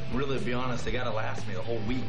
Really, to be honest, they gotta last me a whole week.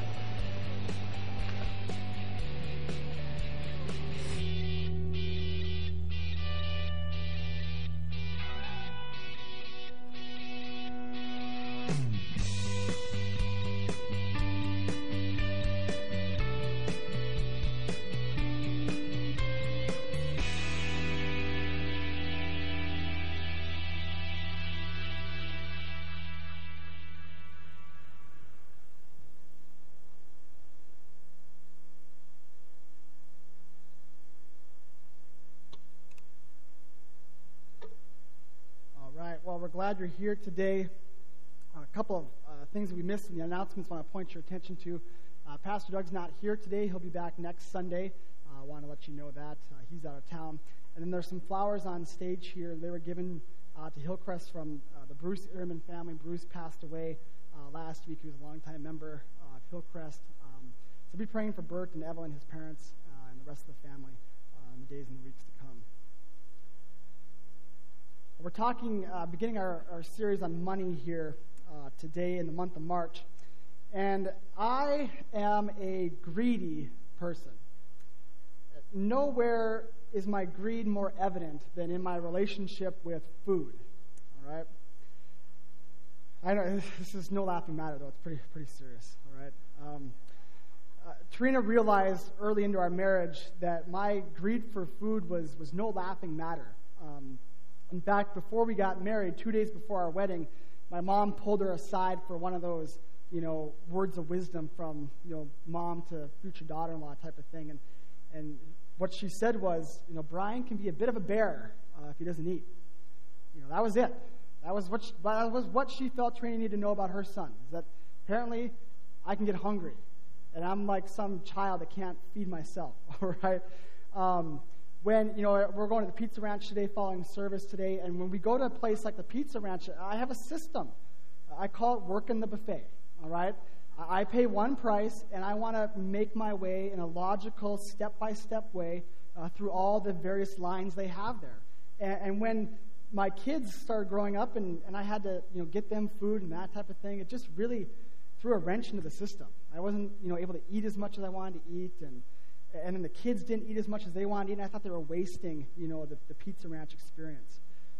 Well, we're glad you're here today. A couple of things that we missed in the announcements I want to point your attention to. Pastor Doug's not here today. He'll be back next Sunday. I want to let you know that. He's out of town. And then there's some flowers on stage here. They were given to Hillcrest from the Bruce Ehrman family. Bruce passed away last week. He was a longtime member of Hillcrest. So be praying for Bert and Evelyn, his parents, and the rest of the family in the days and the weeks to come. We're talking, beginning our series on money here today in the month of March. And I am a greedy person. Nowhere is my greed more evident than in my relationship with food. All right? I know this is no laughing matter, though. It's pretty serious. All right? Trina realized early into our marriage that my greed for food was no laughing matter. In fact, before we got married, 2 days before our wedding, my mom pulled her aside for one of those, words of wisdom from, mom to future daughter-in-law type of thing. And what she said was, Brian can be a bit of a bear if he doesn't eat. That was it. That was what she felt Trina needed to know about her son, is that apparently I can get hungry. And I'm like some child that can't feed myself, all right? When, we're going to the Pizza Ranch today following service today, and when we go to a place like the Pizza Ranch, I have a system. I call it working the buffet, all right? I pay one price, and I want to make my way in a logical, step-by-step way through all the various lines they have there. And when my kids started growing up and I had to, get them food and that type of thing, it just really threw a wrench into the system. I wasn't, able to eat as much as I wanted to eat, and then the kids didn't eat as much as they wanted to eat, and I thought they were wasting, the Pizza Ranch experience.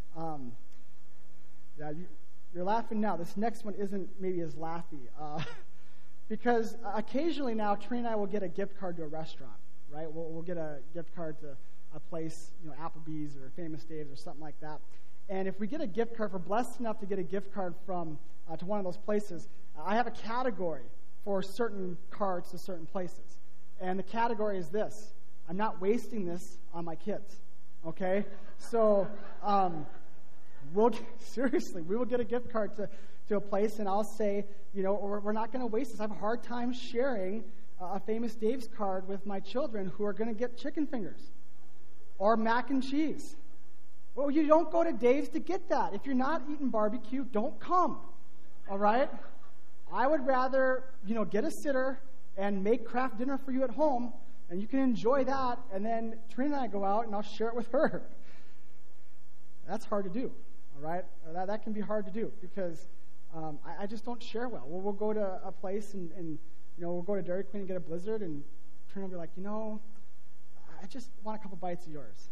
You're laughing now. This next one isn't maybe as laughy. Because occasionally now, Trina and I will get a gift card to a restaurant, right? We'll get a gift card to a place, Applebee's or Famous Dave's or something like that. And if we get a gift card, if we're blessed enough to get a gift card from to one of those places, I have a category for certain cards to certain places. And the category is this: I'm not wasting this on my kids, okay? So, we will get a gift card to a place, and I'll say, we're not going to waste this. I have a hard time sharing a Famous Dave's card with my children who are going to get chicken fingers or mac and cheese. Well, you don't go to Dave's to get that. If you're not eating barbecue, don't come, all right? I would rather, get a sitter and make craft dinner for you at home, and you can enjoy that, and then Trina and I go out, and I'll share it with her. That's hard to do, all right? That can be hard to do, because I just don't share well. We'll go to a place, and we'll go to Dairy Queen and get a Blizzard, and Trina will be like, I just want a couple bites of yours.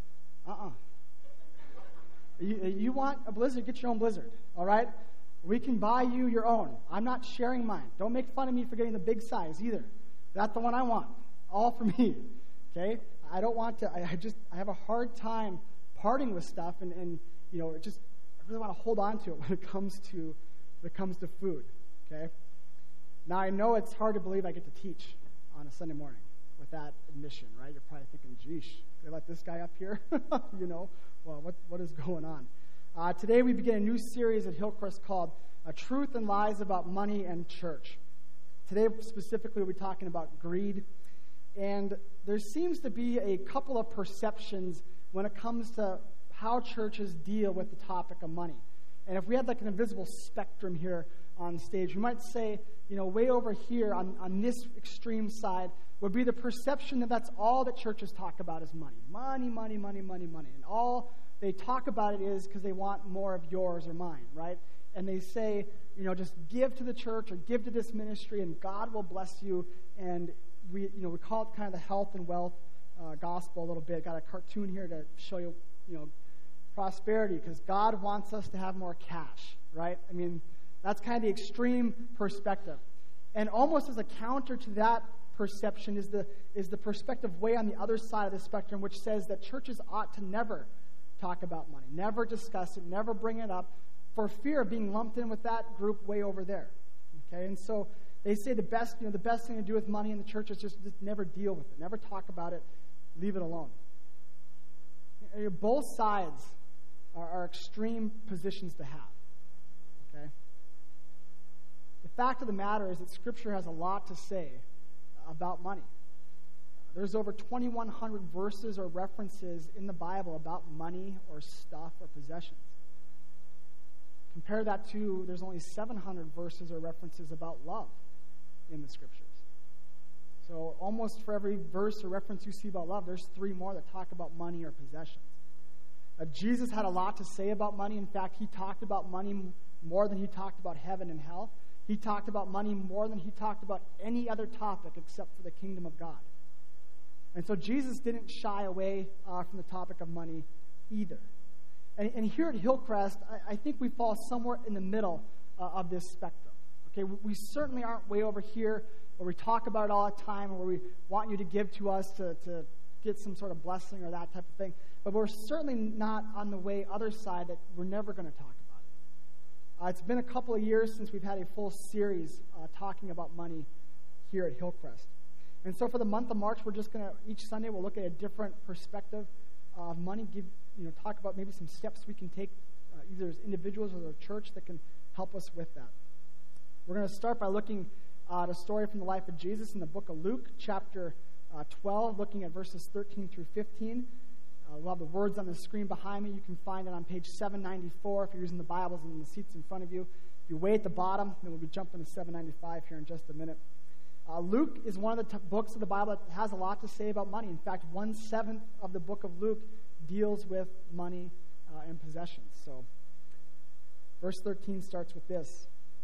You want a Blizzard, get your own Blizzard, all right? We can buy you your own. I'm not sharing mine. Don't make fun of me for getting the big size either. That's the one I want. All for me. Okay? I don't want to. I have a hard time parting with stuff, and I really want to hold on to it when it comes to food. Okay? Now I know it's hard to believe I get to teach on a Sunday morning with that admission, right? You're probably thinking, "Geesh, they let this guy up here?" Well, what is going on? Today we begin a new series at Hillcrest called Truth and Lies About Money and Church. Today specifically we'll be talking about greed. And there seems to be a couple of perceptions when it comes to how churches deal with the topic of money. And if we had like an invisible spectrum here on stage, we might say, way over here on this extreme side would be the perception that that's all that churches talk about is money. Money, money, money, money, money. And all they talk about it is because they want more of yours or mine, right? and they say, just give to the church or give to this ministry, and God will bless you. And we call it kind of the health and wealth gospel a little bit. Got a cartoon here to show you, prosperity, because God wants us to have more cash, right? I mean, that's kind of the extreme perspective. And almost as a counter to that perception is the perspective way on the other side of the spectrum, which says that churches ought to never talk about money, never discuss it, never bring it up, for fear of being lumped in with that group way over there. Okay, and so they say the best thing to do with money in the church is just never deal with it, never talk about it, leave it alone. Both sides are extreme positions to have. Okay, the fact of the matter is that Scripture has a lot to say about money. There's over 2,100 verses or references in the Bible about money or stuff or possessions. Compare that to, there's only 700 verses or references about love in the Scriptures. So almost for every verse or reference you see about love, there's 3 more that talk about money or possessions. Jesus had a lot to say about money. In fact, he talked about money more than he talked about heaven and hell. He talked about money more than he talked about any other topic except for the kingdom of God. And so Jesus didn't shy away from the topic of money either. And here at Hillcrest, I think we fall somewhere in the middle of this spectrum. Okay, we certainly aren't way over here where we talk about it all the time, or where we want you to give to us to get some sort of blessing or that type of thing. But we're certainly not on the way other side that we're never going to talk about it. It's been a couple of years since we've had a full series talking about money here at Hillcrest. And so for the month of March, we're just going to, each Sunday, we'll look at a different perspective of money, talk about maybe some steps we can take, either as individuals or the church, that can help us with that. We're going to start by looking at a story from the life of Jesus in the book of Luke, chapter 12, looking at verses 13 through 15. We'll have the words on the screen behind me. You can find it on page 794 if you're using the Bibles in the seats in front of you. If you way at the bottom, then we'll be jumping to 795 here in just a minute. Luke is one of the books of the Bible that has a lot to say about money. In fact, 1/7 of the book of Luke deals with money and possessions. So, verse 13 starts with this.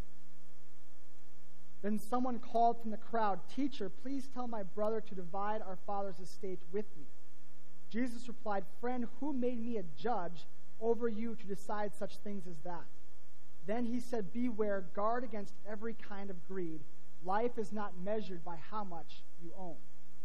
Then someone called from the crowd, "Teacher, please tell my brother to divide our father's estate with me." Jesus replied, "Friend, who made me a judge over you to decide such things as that?" Then he said, "Beware, guard against every kind of greed. Life is not measured by how much you own."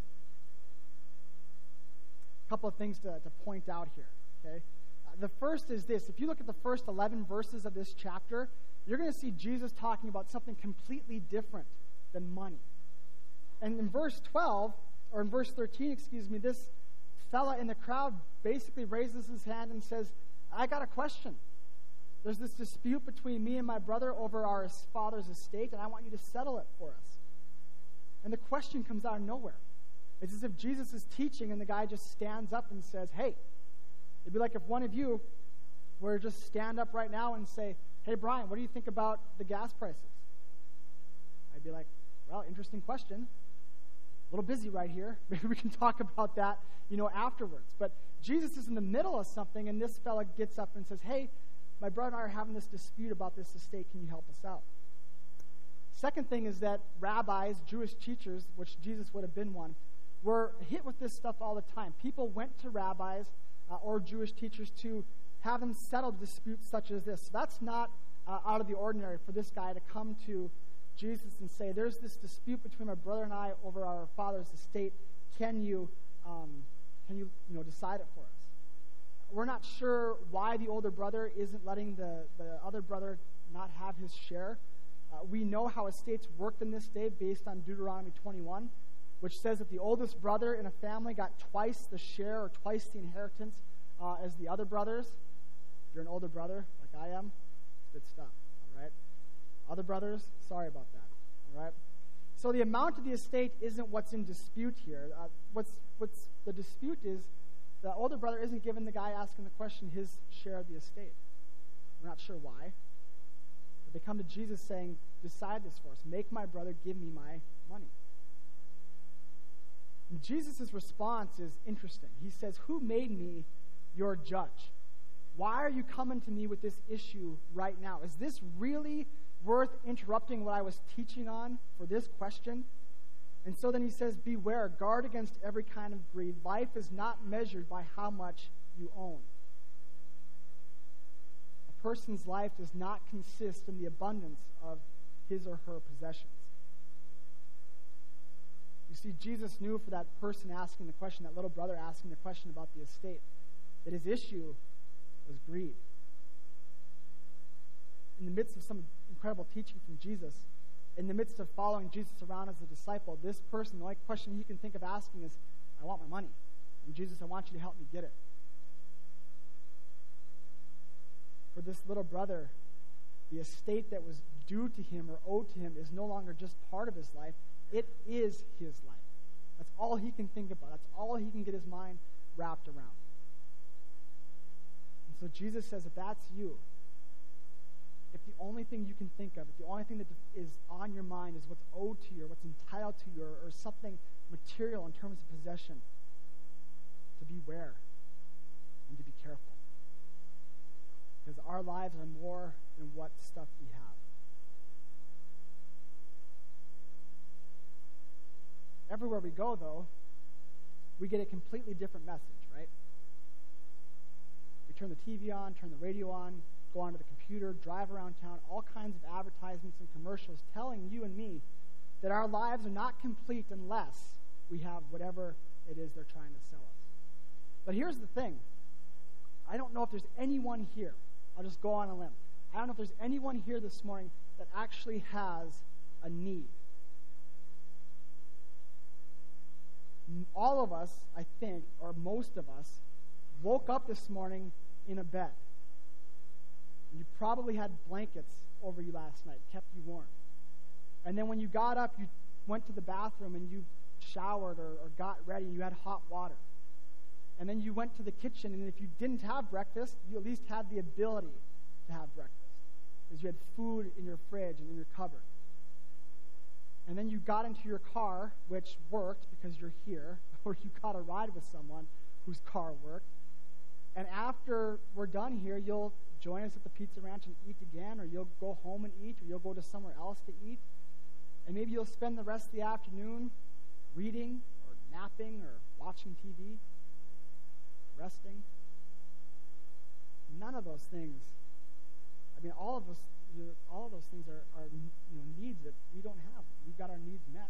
A couple of things to point out here, okay? The first is this. If you look at the first 11 verses of this chapter, you're going to see Jesus talking about something completely different than money. And in verse 12, or in verse 13, this fella in the crowd basically raises his hand and says, "I got a question. There's this dispute between me and my brother over our father's estate, and I want you to settle it for us." And the question comes out of nowhere. It's as if Jesus is teaching, and the guy just stands up and says, "Hey." It'd be like if one of you were to just stand up right now and say, "Hey, Brian, what do you think about the gas prices?" I'd be like, "Well, interesting question. A little busy right here. Maybe we can talk about that, afterwards." But Jesus is in the middle of something, and this fella gets up and says, "Hey, my brother and I are having this dispute about this estate. Can you help us out?" Second thing is that rabbis, Jewish teachers, which Jesus would have been one, were hit with this stuff all the time. People went to rabbis or Jewish teachers to have them settle disputes such as this. So that's not out of the ordinary for this guy to come to Jesus and say, "There's this dispute between my brother and I over our father's estate. Can you decide it for us?" We're not sure why the older brother isn't letting the other brother not have his share. We know how estates worked in this day based on Deuteronomy 21, which says that the oldest brother in a family got twice the share or twice the inheritance as the other brothers. If you're an older brother, like I am, it's good stuff, all right? Other brothers, sorry about that, all right? So the amount of the estate isn't what's in dispute here. What's the dispute is the older brother isn't giving the guy asking the question his share of the estate. We're not sure why. But they come to Jesus saying, "Decide this for us. Make my brother give me my money." And Jesus' response is interesting. He says, "Who made me your judge?" Why are you coming to me with this issue right now? Is this really worth interrupting what I was teaching on for this question? And so then he says, beware, guard against every kind of greed. Life is not measured by how much you own. A person's life does not consist in the abundance of his or her possessions. You see, Jesus knew for that person asking the question, that little brother asking the question about the estate, that his issue was greed. In the midst of some incredible teaching from Jesus, in the midst of following Jesus around as a disciple, this person, the only question he can think of asking is, I want my money. And Jesus, I want you to help me get it. For this little brother, the estate that was due to him or owed to him is no longer just part of his life. It is his life. That's all he can think about. That's all he can get his mind wrapped around. And so Jesus says, if that's you, if the only thing you can think of, if the only thing that is on your mind is what's owed to you or what's entitled to you or something material in terms of possession, to beware and to be careful. Because our lives are more than what stuff we have. Everywhere we go, though, we get a completely different message, right? We turn the TV on, turn the radio on, go onto the computer, drive around town, all kinds of advertisements and commercials telling you and me that our lives are not complete unless we have whatever it is they're trying to sell us. But here's the thing. I don't know if there's anyone here. I'll just go on a limb. I don't know if there's anyone here this morning that actually has a need. All of us, I think, or most of us, woke up this morning in a bed. You probably had blankets over you last night, kept you warm. And then when you got up, you went to the bathroom and you showered or got ready. You had hot water. And then you went to the kitchen, and if you didn't have breakfast, you at least had the ability to have breakfast because you had food in your fridge and in your cupboard. And then you got into your car, which worked because you're here, or you got a ride with someone whose car worked. And after we're done here, you'll join us at the Pizza Ranch and eat again, or you'll go home and eat, or you'll go to somewhere else to eat. And maybe you'll spend the rest of the afternoon reading or napping or watching TV, resting. None of those things, all of those things are needs that we don't have. We've got our needs met.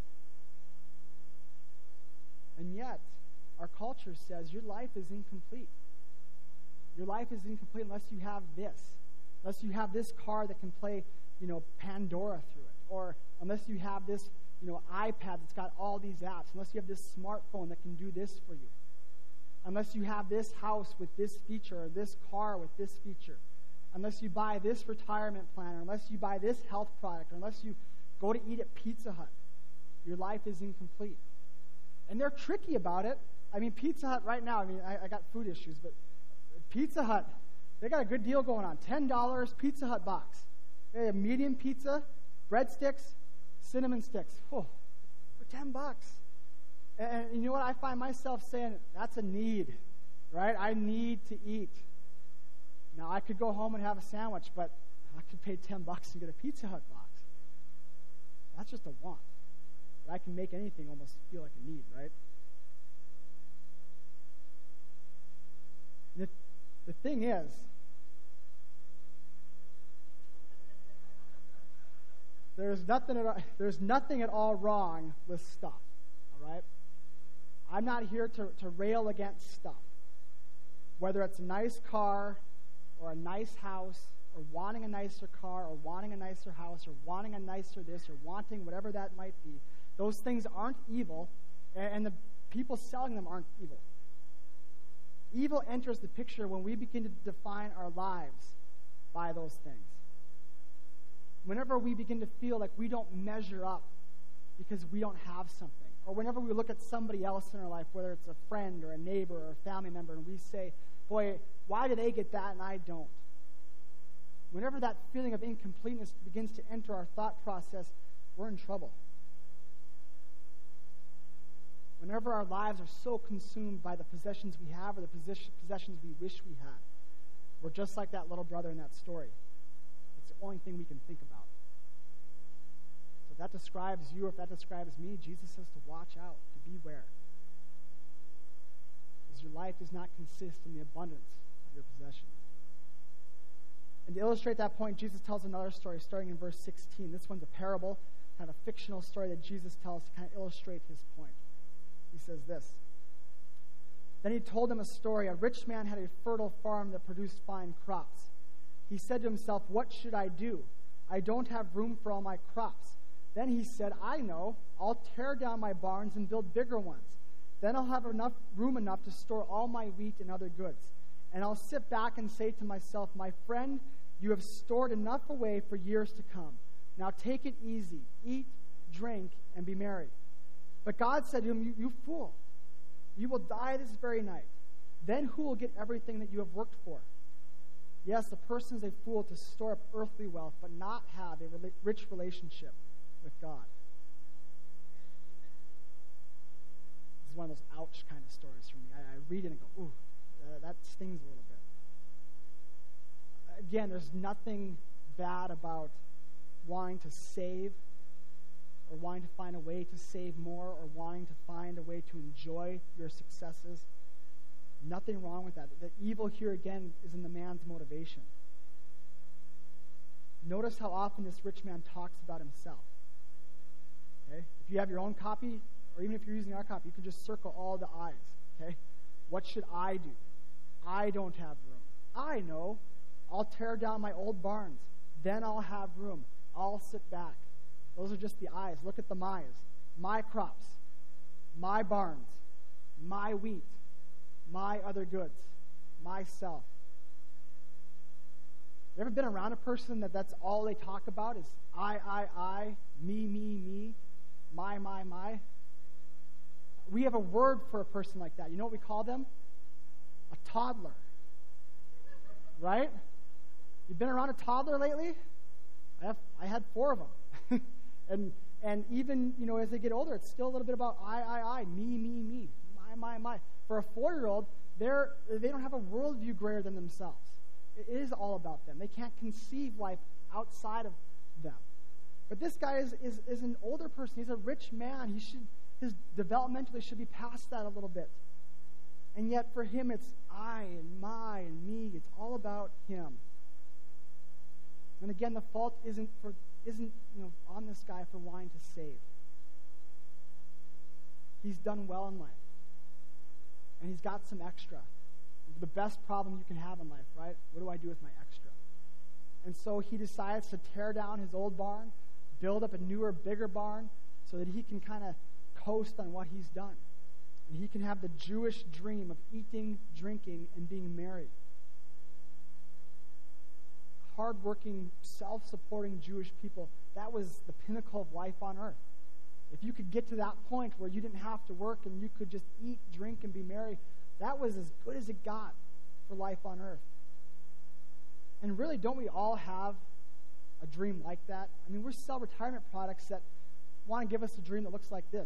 And yet, our culture says your life is incomplete. Your life is incomplete unless you have this. Unless you have this car that can play, Pandora through it. Or unless you have this, iPad that's got all these apps. Unless you have this smartphone that can do this for you. Unless you have this house with this feature or this car with this feature. Unless you buy this retirement plan, or unless you buy this health product, or unless you go to eat at Pizza Hut, your life is incomplete. And they're tricky about it. Pizza Hut right now, I got food issues, but Pizza Hut, they got a good deal going on. $10 Pizza Hut box. They have medium pizza, breadsticks, cinnamon sticks. For $10. And you know what? I find myself saying, that's a need, right? I need to eat. Now, I could go home and have a sandwich, but I could pay $10 and get a Pizza Hut box. That's just a want. But I can make anything almost feel like a need, right? The thing is, there's nothing at all wrong with stuff, all right? I'm not here to rail against stuff. Whether it's a nice car or a nice house or wanting a nicer car or wanting a nicer house or wanting a nicer this or wanting whatever that might be, those things aren't evil, and the people selling them aren't evil. Evil enters the picture when we begin to define our lives by those things. Whenever we begin to feel like we don't measure up because we don't have something, or whenever we look at somebody else in our life, whether it's a friend or a neighbor or a family member, and we say, boy, why do they get that and I don't? Whenever that feeling of incompleteness begins to enter our thought process, we're in trouble. Whenever our lives are so consumed by the possessions we have or the possessions we wish we had, We're just like that little brother in that story. It's the only thing we can think about. So if that describes you, or if that describes me, Jesus says to watch out, to beware. Because your life does not consist in the abundance of your possessions. And to illustrate that point, Jesus tells another story starting in verse 16. This one's a parable, kind of a fictional story that Jesus tells to kind of illustrate his point. He says this. Then he told them a story. A rich man had a fertile farm that produced fine crops. He said to himself, "What should I do? I don't have room for all my crops." Then he said, "I know. I'll tear down my barns and build bigger ones. Then I'll have room enough to store all my wheat and other goods. And I'll sit back and say to myself, 'My friend, you have stored enough away for years to come. Now take it easy. Eat, drink, and be merry.' But God said to him, 'You fool. You will die this very night. Then who will get everything that you have worked for?' Yes, a person is a fool to store up earthly wealth, but not have a rich relationship with God." This is one of those ouch kind of stories for me. I read it and go, ooh, that stings a little bit. Again, there's nothing bad about wanting to save, or wanting to find a way to save more, or wanting to find a way to enjoy your successes. Nothing wrong with that. The evil here, again, is in the man's motivation. Notice how often this rich man talks about himself. Okay? If you have your own copy, or even if you're using our copy, you can just circle all the I's. Okay? What should I do? I don't have room. I know. I'll tear down my old barns. Then I'll have room. I'll sit back. Those are just the I's. Look at the my's. My crops, my barns, my wheat, my other goods, myself. You ever been around a person that's all they talk about is I, me, my? We have a word for a person like that. You know what we call them? A toddler. Right? You've been around a toddler lately? I had 4 of them. And even, as they get older, it's still a little bit about I, me, my. For a 4-year-old, they don't have a worldview greater than themselves. It is all about them. They can't conceive life outside of them. But this guy is an older person. He's a rich man. His developmentally should be past that a little bit. And yet for him, it's I and my and me. It's all about him. And again, the fault isn't on this guy for wanting to save. He's done well in life. And he's got some extra. The best problem you can have in life, right? What do I do with my extra? And so he decides to tear down his old barn, build up a newer, bigger barn, so that he can kind of coast on what he's done. And he can have the Jewish dream of eating, drinking, and being merry. Hardworking, self-supporting Jewish people, that was the pinnacle of life on earth. If you could get to that point where you didn't have to work and you could just eat, drink, and be merry, that was as good as it got for life on earth. And really, don't we all have a dream like that? I mean, we sell retirement products that want to give us a dream that looks like this.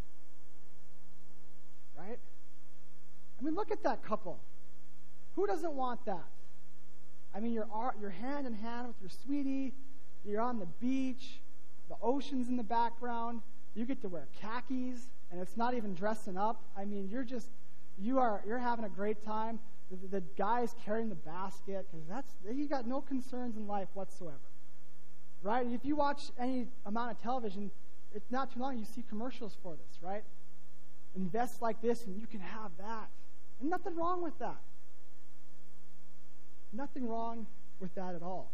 Right? I mean, look at that couple. Who doesn't want that? I mean, you're hand in hand with your sweetie. You're on the beach. The ocean's in the background. You get to wear khakis, and it's not even dressing up. I mean, you're having a great time. The guy's carrying the basket because he got no concerns in life whatsoever. Right? If you watch any amount of television, it's not too long you see commercials for this, right? Invest like this and you can have that. And nothing wrong with that. Nothing wrong with that at all.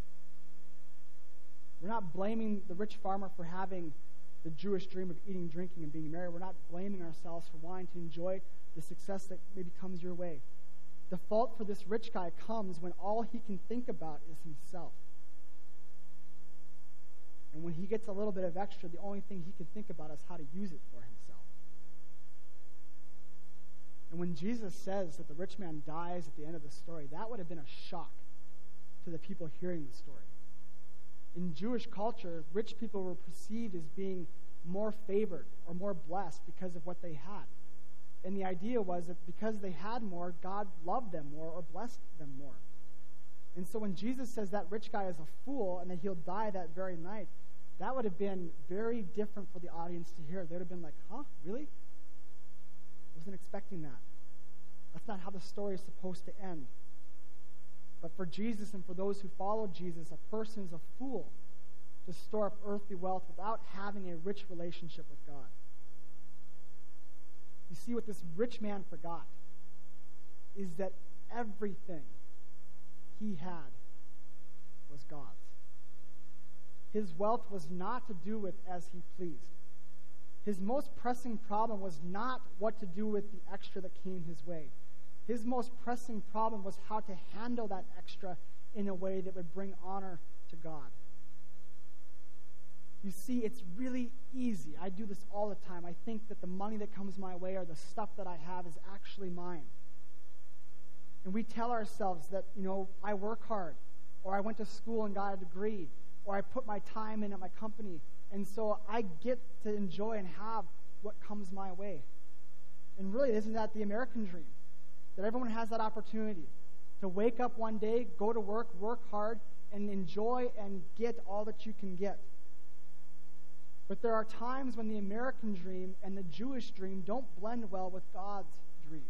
We're not blaming the rich farmer for having the Jewish dream of eating, drinking, and being merry. We're not blaming ourselves for wanting to enjoy the success that maybe comes your way. The fault for this rich guy comes when all he can think about is himself. And when he gets a little bit of extra, the only thing he can think about is how to use it for himself. And when Jesus says that the rich man dies at the end of the story, that would have been a shock to the people hearing the story. In Jewish culture, rich people were perceived as being more favored or more blessed because of what they had. And the idea was that because they had more, God loved them more or blessed them more. And so when Jesus says that rich guy is a fool and that he'll die that very night, that would have been very different for the audience to hear. They would have been like, huh, really? I wasn't expecting that. That's not how the story is supposed to end. But for Jesus and for those who follow Jesus, a person is a fool to store up earthly wealth without having a rich relationship with God. You see, what this rich man forgot is that everything he had was God's. His wealth was not to do with as he pleased. His most pressing problem was not what to do with the extra that came his way. His most pressing problem was how to handle that extra in a way that would bring honor to God. You see, it's really easy. I do this all the time. I think that the money that comes my way or the stuff that I have is actually mine. And we tell ourselves that, I work hard, or I went to school and got a degree, or I put my time in at my company, and so I get to enjoy and have what comes my way. And really, isn't that the American dream? That everyone has that opportunity to wake up one day, go to work hard, and enjoy and get all that you can get. But there are times when the American dream and the Jewish dream don't blend well with God's dream.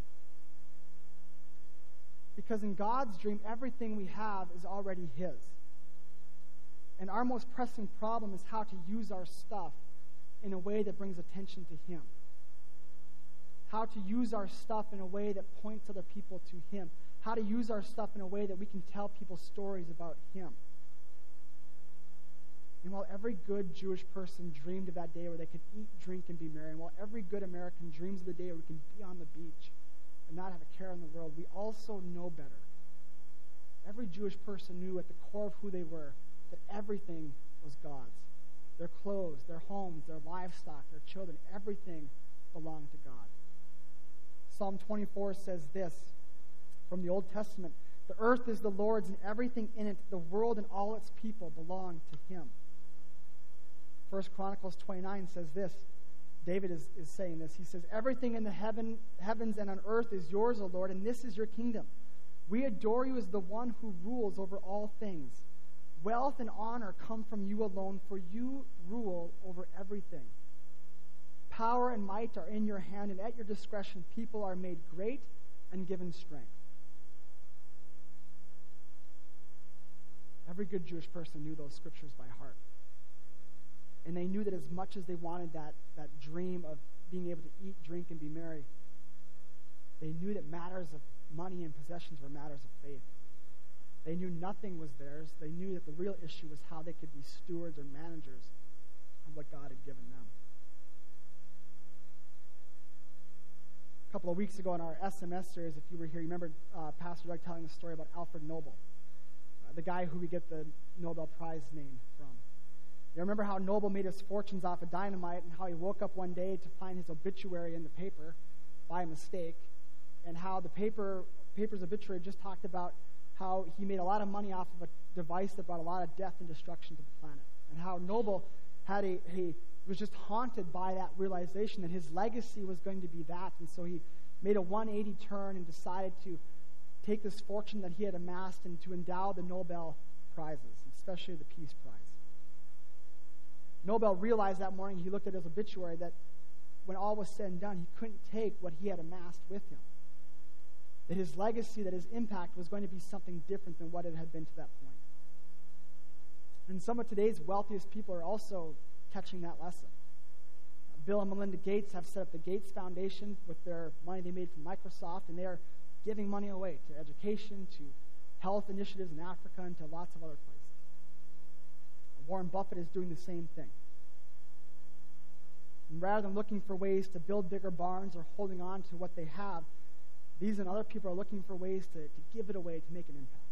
Because in God's dream, everything we have is already His. And our most pressing problem is how to use our stuff in a way that brings attention to Him. How to use our stuff in a way that points other people to Him. How to use our stuff in a way that we can tell people stories about Him. And while every good Jewish person dreamed of that day where they could eat, drink, and be merry, and while every good American dreams of the day where we can be on the beach and not have a care in the world, we also know better. Every Jewish person knew at the core of who they were that everything was God's. Their clothes, their homes, their livestock, their children, everything belonged to God. Psalm 24 says this from the Old Testament, "The earth is the Lord's and everything in it, the world and all its people belong to Him." 1 Chronicles 29 says this. David is saying this. He says, "Everything in the heavens and on earth is yours, O Lord, and this is your kingdom. We adore you as the one who rules over all things. Wealth and honor come from you alone, for you rule over everything. Power and might are in your hand, and at your discretion people are made great and given strength." Every good Jewish person knew those scriptures by heart. And they knew that as much as they wanted that dream of being able to eat, drink, and be merry, they knew that matters of money and possessions were matters of faith. They knew nothing was theirs. They knew that the real issue was how they could be stewards or managers of what God had given them. A couple of weeks ago in our SMS series, if you were here, you remember Pastor Doug telling the story about Alfred Nobel, the guy who we get the Nobel Prize name from. You remember how Nobel made his fortunes off of dynamite and how he woke up one day to find his obituary in the paper by mistake, and how the paper's obituary just talked about how he made a lot of money off of a device that brought a lot of death and destruction to the planet, and how Nobel was just haunted by that realization that his legacy was going to be that, and so he made a 180 turn and decided to take this fortune that he had amassed and to endow the Nobel Prizes, especially the Peace Prize. Nobel realized that morning, he looked at his obituary, that when all was said and done, he couldn't take what he had amassed with him. That his legacy, that his impact was going to be something different than what it had been to that point. And some of today's wealthiest people are also catching that lesson. Bill and Melinda Gates have set up the Gates Foundation with their money they made from Microsoft, and they are giving money away to education, to health initiatives in Africa, and to lots of other places. Warren Buffett is doing the same thing. And rather than looking for ways to build bigger barns or holding on to what they have, these and other people are looking for ways to give it away to make an impact.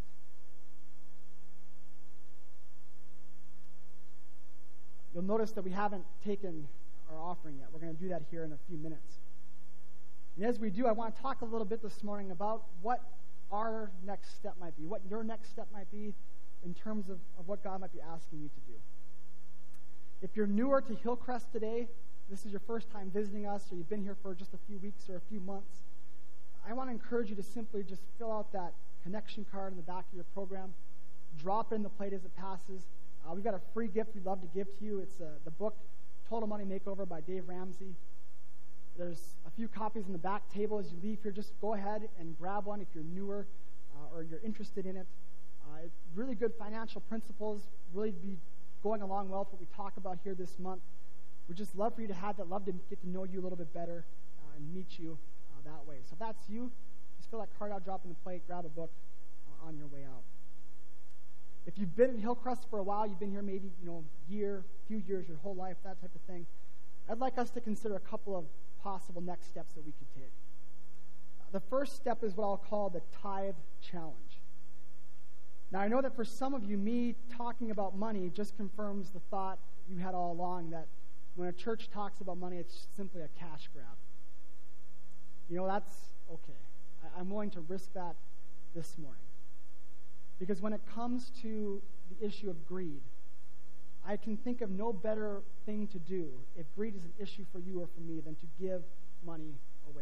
You'll notice that we haven't taken our offering yet. We're going to do that here in a few minutes. And as we do, I want to talk a little bit this morning about what our next step might be, what your next step might be in terms of what God might be asking you to do. If you're newer to Hillcrest today, this is your first time visiting us, or you've been here for just a few weeks or a few months, I want to encourage you to simply just fill out that connection card in the back of your program. drop it in the plate as it passes. We've got a free gift we'd love to give to you. It's the book Total Money Makeover by Dave Ramsey. There's a few copies in the back table as you leave here. Just go ahead and grab one if you're newer or you're interested in it. Really good financial principles, really be going along well with what we talk about here this month. We'd just love for you to have that, love to get to know you a little bit better and meet you that way. So if that's you, just fill that card out, drop in the plate, grab a book on your way out. If you've been at Hillcrest for a while, you've been here maybe, a year, few years, your whole life, that type of thing, I'd like us to consider a couple of possible next steps that we could take. The first step is what I'll call the tithe challenge. Now, I know that for some of you, me talking about money just confirms the thought you had all along that when a church talks about money, it's simply a cash grab. That's okay. I'm willing to risk that this morning. Because when it comes to the issue of greed, I can think of no better thing to do if greed is an issue for you or for me than to give money away.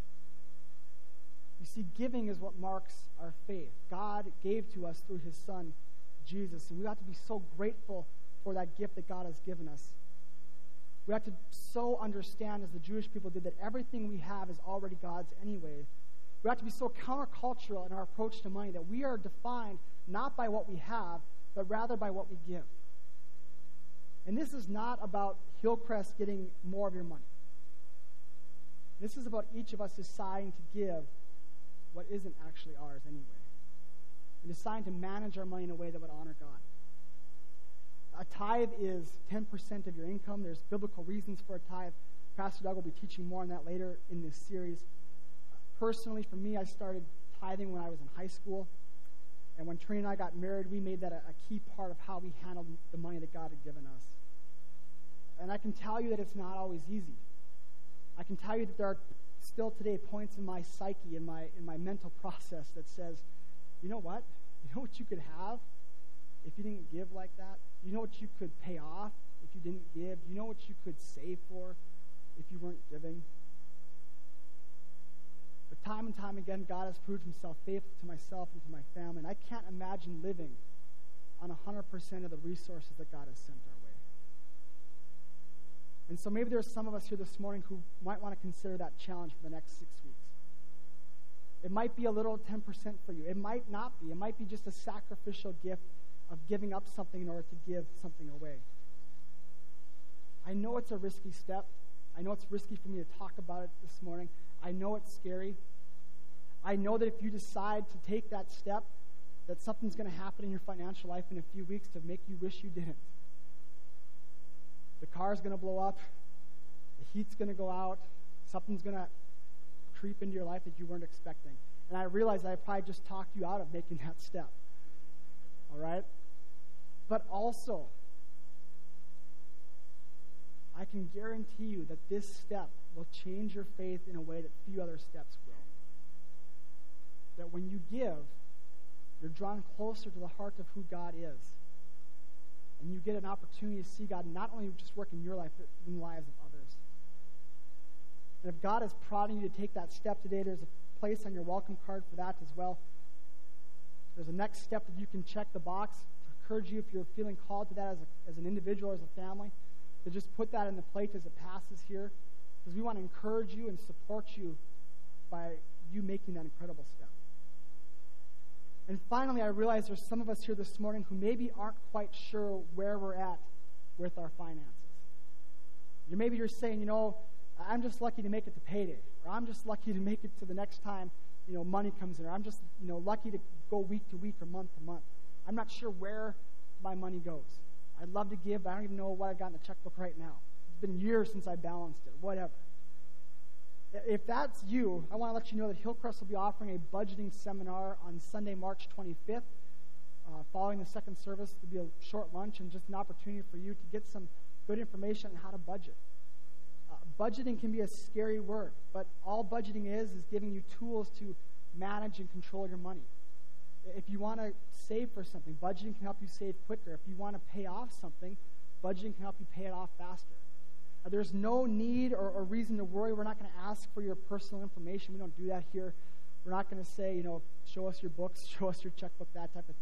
You see, giving is what marks our faith. God gave to us through his son, Jesus, and we have to be so grateful for that gift that God has given us. We have to so understand, as the Jewish people did, that everything we have is already God's anyway. We have to be so countercultural in our approach to money that we are defined not by what we have, but rather by what we give. And this is not about Hillcrest getting more of your money. This is about each of us deciding to give what isn't actually ours anyway. And deciding to manage our money in a way that would honor God. A tithe is 10% of your income. There's biblical reasons for a tithe. Pastor Doug will be teaching more on that later in this series. Personally, for me, I started tithing when I was in high school. And when Trina and I got married, we made that a key part of how we handled the money that God had given us. And I can tell you that it's not always easy. I can tell you that there are still today points in my psyche, in my mental process that says, you know what? You know what you could have if you didn't give like that? You know what you could pay off if you didn't give? You know what you could save for if you weren't giving? But time and time again, God has proved himself faithful to myself and to my family, and I can't imagine living on 100% of the resources that God has sent our way. And so maybe there's some of us here this morning who might want to consider that challenge for the next 6 weeks. It might be a little 10% for you. It might not be. It might be just a sacrificial gift of giving up something in order to give something away. I know it's a risky step. I know it's risky for me to talk about it this morning. I know it's scary. I know that if you decide to take that step, that something's going to happen in your financial life in a few weeks to make you wish you didn't. The car's going to blow up. The heat's going to go out. Something's going to creep into your life that you weren't expecting. And I realize that I probably just talked you out of making that step. All right? But also, I can guarantee you that this step will change your faith in a way that few other steps will. That when you give, you're drawn closer to the heart of who God is. And you get an opportunity to see God not only just work in your life, but in the lives of others. And if God is prodding you to take that step today, there's a place on your welcome card for that as well. There's a next step that you can check the box to encourage you, if you're feeling called to that as an individual or as a family, to just put that in the plate as it passes here. Because we want to encourage you and support you by you making that incredible step. And finally, I realize there's some of us here this morning who maybe aren't quite sure where we're at with our finances. Maybe you're saying, I'm just lucky to make it to payday, or I'm just lucky to make it to the next time, money comes in, or I'm just, lucky to go week to week or month to month. I'm not sure where my money goes. I'd love to give, but I don't even know what I've got in the checkbook right now. It's been years since I balanced it, whatever. If that's you, I want to let you know that Hillcrest will be offering a budgeting seminar on Sunday, March 25th. Following the second service, there'll be a short lunch and just an opportunity for you to get some good information on how to budget. Budgeting can be a scary word, but all budgeting is giving you tools to manage and control your money. If you want to save for something, budgeting can help you save quicker. If you want to pay off something, budgeting can help you pay it off faster. There's no need or reason to worry. We're not going to ask for your personal information. We don't do that here. We're not going to say, show us your books, show us your checkbook, that type of thing.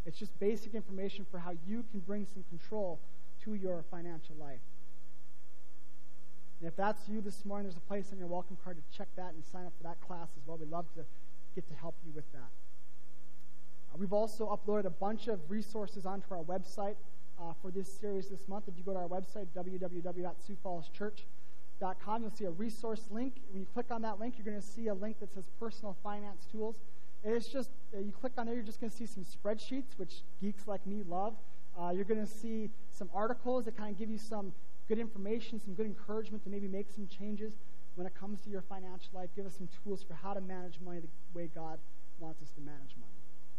It's just basic information for how you can bring some control to your financial life. And if that's you this morning, there's a place on your welcome card to check that and sign up for that class as well. We'd love to get to help you with that. We've also uploaded a bunch of resources onto our website for this series this month. If you go to our website, www.siouxfallschurch.com, you'll see a resource link. When you click on that link, you're going to see a link that says Personal Finance Tools. And it's just, you click on there, you're just going to see some spreadsheets, which geeks like me love. You're going to see some articles that kind of give you some good information, some good encouragement to maybe make some changes when it comes to your financial life. Give us some tools for how to manage money the way God wants us to manage money.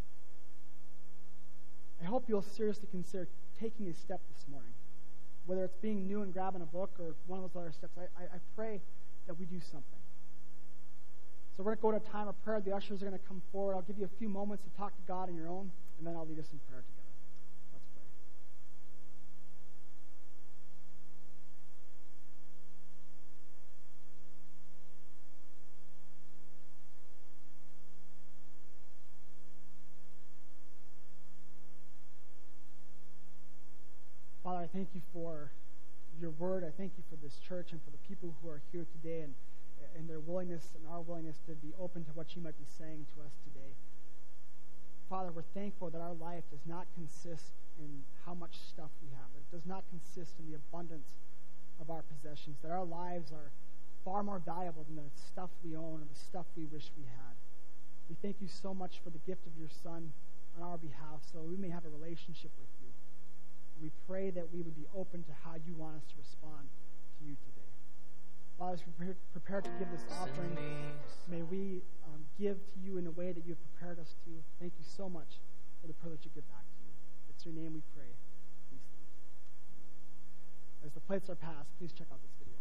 I hope you'll seriously consider taking a step this morning, whether it's being new and grabbing a book or one of those other steps. I pray that we do something. So we're going to go to a time of prayer. The ushers are going to come forward. I'll give you a few moments to talk to God on your own, and then I'll lead us in prayer together. Let's pray. Father, I thank you for your word. I thank you for this church and for the people who are here today and their willingness and our willingness to be open to what you might be saying to us today. Father, we're thankful that our life does not consist in how much stuff we have. It does not consist in the abundance of our possessions, that our lives are far more valuable than the stuff we own or the stuff we wish we had. We thank you so much for the gift of your Son on our behalf so we may have a relationship with you. We pray that we would be open to how you want us to respond to you today. Father, as we prepare to give this offering, may we give to you in the way that you have prepared us to. Thank you so much for the privilege to give back to you. It's your name we pray these things. As the plates are passed, please check out this video.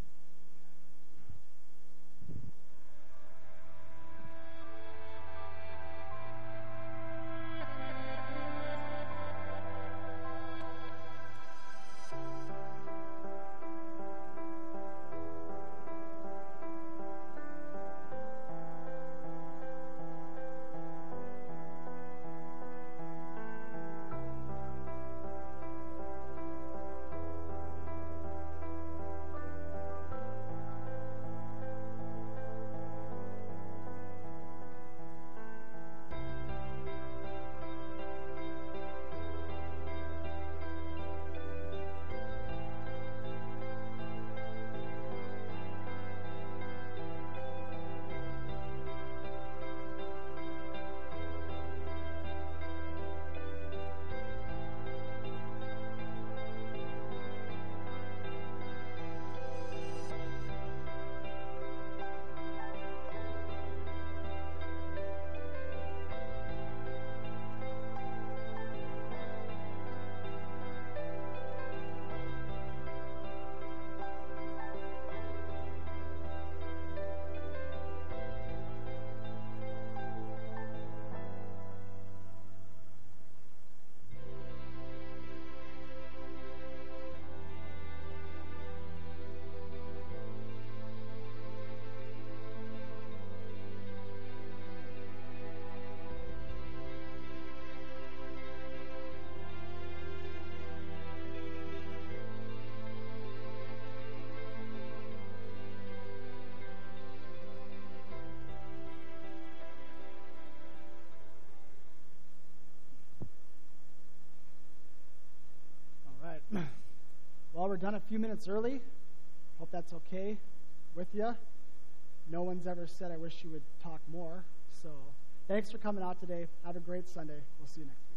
Well, we're done a few minutes early. Hope that's okay with you. No one's ever said, I wish you would talk more. So thanks for coming out today. Have a great Sunday. We'll see you next time.